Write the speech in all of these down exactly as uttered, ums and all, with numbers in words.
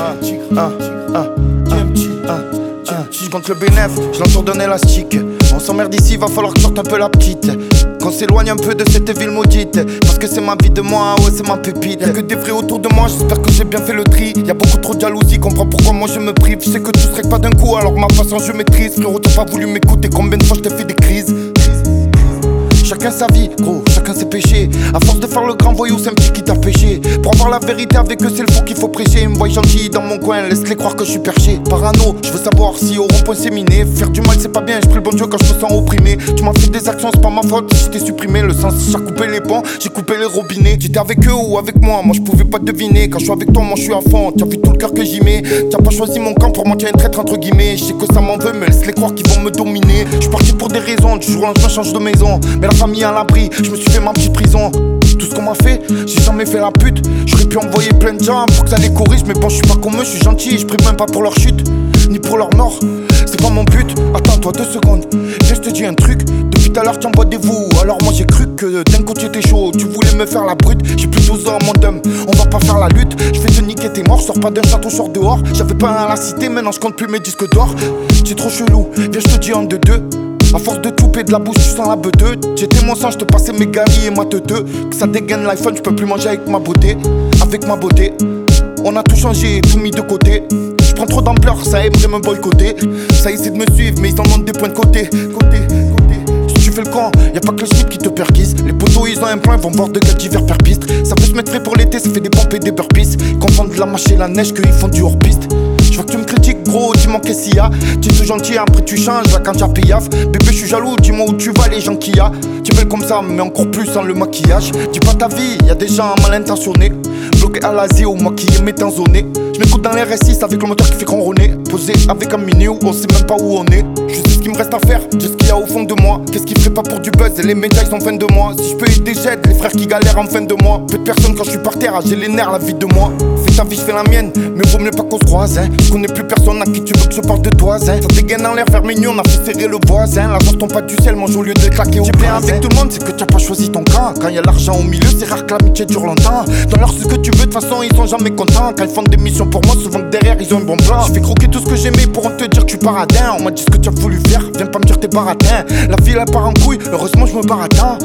ah, ah, ah, ah. Je compte le bénéf, je l'entoure d'un élastique. On s'emmerde ici, va falloir que je sorte un peu la petite. Qu'on s'éloigne un peu de cette ville maudite. Parce que c'est ma vie de moi, ouais c'est ma pépite. Y'a que des vrais autour de moi, j'espère que j'ai bien fait le tri. Y'a beaucoup trop de jalousie, comprends pourquoi moi je me prive. Je sais que tout se règle pas d'un coup, alors ma façon je maîtrise. Frérot t'as pas voulu m'écouter, combien de fois je t'ai fait des crises. Chacun sa vie, gros, chacun ses péchés. À force de faire le grand voyou, c'est un petit qui t'a péché. Pour avoir la vérité avec eux, c'est le faux qu'il faut prêcher. Ils me voient gentil dans mon coin, laisse-les croire que je suis perché. Parano, je veux savoir si au rond-point c'est miné. Faire du mal c'est pas bien, je prie le bon Dieu quand je me sens opprimé. Tu m'as fait des actions, c'est pas ma faute, si je t'ai supprimé le sens. J'ai coupé les ponts, j'ai coupé les robinets. T'étais avec eux ou avec moi, moi je pouvais pas deviner. Quand je suis avec toi, moi je suis à fond, t'as vu tout le cœur que j'y mets. T'as pas choisi mon camp, pour moi t'es un traître entre guillemets. Je sais que ça m'en veut, mais laisse-les croire qu'ils vont me dominer. Je suis parti pour des raisons, du jour au lendemain je change de maison. Mais la famille à l'abri, je me suis fait ma petite prison. Tout ce qu'on m'a fait, j'ai jamais fait la pute. J'aurais pu envoyer plein de gens pour que ça les corrige. Mais bon, je suis pas comme eux, je suis gentil. Je prie même pas pour leur chute, ni pour leur mort. C'est pas mon but, attends-toi deux secondes. Viens, je te dis un truc. Depuis tout à l'heure, tu envoies des vous. Alors moi j'ai cru que d'un côté t'es chaud. Tu voulais me faire la brute. J'ai plus douze ans, mon dum. On va pas faire la lutte. Je vais te niquer, t'es mort. Sors pas d'un château, sors dehors. J'avais pas un à la cité, maintenant je compte plus mes disques d'or. C'est trop chelou, viens, je te dis en deux deux. À force de touper de la bouche, tu sens la beuteux. J'étais mon sang, je te passais mes garis et ma teuteux. Que ça dégaine l'iPhone, je peux plus manger avec ma beauté. Avec ma beauté, on a tout changé, tout mis de côté. Je prends trop d'ampleur, ça aimerait me boycotter. Ça essaie de me suivre, mais ils en ont des points de côté. Côté, côté. Si tu fais le camp, y'a pas que le slip qui te perquise. Les poteaux ils ont un plan, ils vont voir de quel divers perpiste. Ça peut se mettre frais pour l'été, ça fait des pompes et des burpees. Confondent la mâche et la neige, qu'ils font du hors-piste. Je vois que tu me critiques, gros, dis-moi qu'est-ce qu'il y a. Tu es tout gentil, après tu changes, là quand t'as payaf. Bébé, je suis jaloux, dis-moi où tu vas, les gens qu'il y a. Tu es belle comme ça, mais encore plus sans le maquillage. Dis pas ta vie, y'a des gens mal intentionnés. Bloqué à l'Asie ou maquillé, métanzoné. Je m'écoute dans les R S six avec le moteur qui fait ronronner. Posé avec un mini où on sait même pas où on est. Je sais ce qu'il me reste à faire, je sais ce qu'il y a au fond de moi. Qu'est-ce qui ferait pas pour du buzz, et les médias ils sont fans de moi. Si je peux aider, j'aide les frères qui galèrent en fin de mois. Peu de personnes quand je suis par terre, j'ai les nerfs, la vie de moi. Fais ta vie, je fais la mienne, mais vaut mieux pas qu'on se croise, hein. Je connais plus personne à qui tu veux que je parle de toi, hein. Ça dégaine en l'air vers mignon, on a fait serrer le voisin. La chance tombe pas du ciel, mange au lieu de claquer au plein avec tout le monde, c'est que t'as pas choisi ton camp. Quand y a l'argent au milieu, c'est rare que l'amitié dure longtemps. Dans leur ce que tu veux, de toute façon ils sont jamais contents. Quand ils font des missions pour moi, souvent que derrière ils ont un bon plan. Je fais croquer tout ce que j'aimais pour te dire que tu paradin. On m'a dit ce que tu as voulu faire, viens pas me dire t'es baratin. La vie elle part en couille, heureusement je me baratin.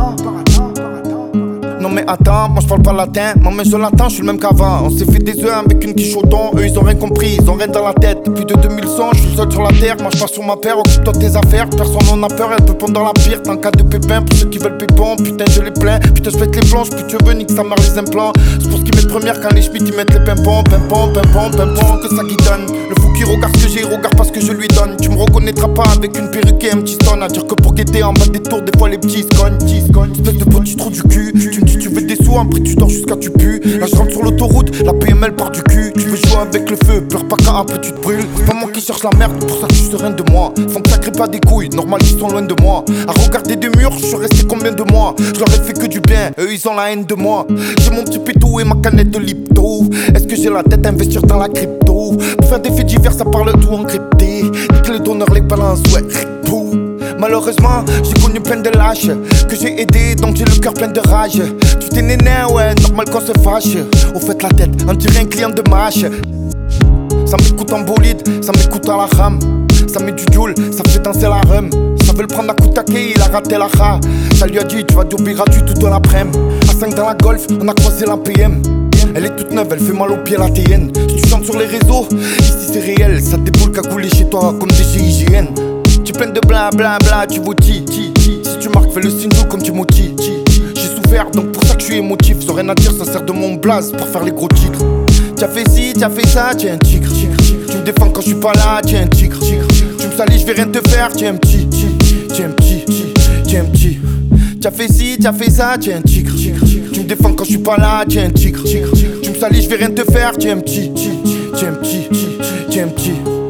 Non mais attends, moi je parle pas latin, ma main je l'attends, je suis le même qu'avant. On s'est fait des œufs avec une quiche au thon, eux ils ont rien compris, ils ont rien dans la tête. Depuis de deux mille cent, je suis seul sur la terre, moi je passe sur ma paire, occupe-toi de tes affaires. Personne n'en a peur, elle peut pondre dans la pire, en cas de pépin, pour ceux qui veulent pépon, putain je les plains. Putain je pète les planches, plus tu veux, nique sa mère les implants. C'est pour ce qu'ils mettent première quand les schmitts ils mettent les pimpons, pimpons, pimpons, pimpons, que ça qui donne. Le fou qui regarde ce que j'ai, regarde pas ce que je lui donne. Tu me reconnaîtras pas avec une perruque et un petit stone. À dire que pour guetter en bas des tours, des fois les petits se cognent, espèce de petit trou du cul. Tu me dis tu veux des sous, après tu dors jusqu'à tu pues. Là je rentre sur l'autoroute, la P M L part du cul. Tu veux jouer avec le feu, pleure pas quand après tu te brûles. C'est pas moi qui cherche la merde, pour ça que je serein de moi. Faut que ça crée pas des couilles, normal ils sont loin de moi. À regarder des murs, je suis resté combien de mois. Je leur ai fait que du bien, eux ils ont la haine de moi. J'ai mon petit pétou et ma canette de Lipto. Est-ce que j'ai la tête à investir dans la crypto? Pour faire des faits divers, ça parle tout encrypté. Nique les donneurs, les balances, ouais, tout. Malheureusement, j'ai connu plein de lâches que j'ai aidé, donc j'ai le cœur plein de rage. Tu t'es néné, ouais, normal qu'on se fâche. Au fait la tête, on dirait un client de mâche. Ça m'écoute en bolide, ça m'écoute à la rame. Ça met du duel, ça fait danser la rhum. Ça veut le prendre à coup de taquet, il a raté la ra. Ça lui a dit, tu vas doper gratuit toute l'après-midi. À cinq dans la golf, on a croisé la P M. Elle est toute neuve, elle fait mal aux pieds la T N. Si tu chantes sur les réseaux, ici c'est réel. Ça déboule cagoulé chez toi comme des G I G N. Tu plein de bla bla bla, tu votis. Si tu marques, fais le signe comme tu motis. J'ai souffert, donc pour ça que je suis émotif. Sans rien à dire, ça sert de mon blaze pour faire les gros titres. T'as fait ci, t'as fait ça, t'es un tigre. Tu me défends quand je suis pas là, t'es un tigre. Tu me salis, je vais rien te faire, t'es un petit. T'es un petit, t'es un petit. T'as fait ci, t'as fait ça, t'es un tigre. Tu me défends quand je suis pas là, t'es un tigre. Tu me salis, je vais rien te faire, t'es un petit. T'es un petit, t'es un petit.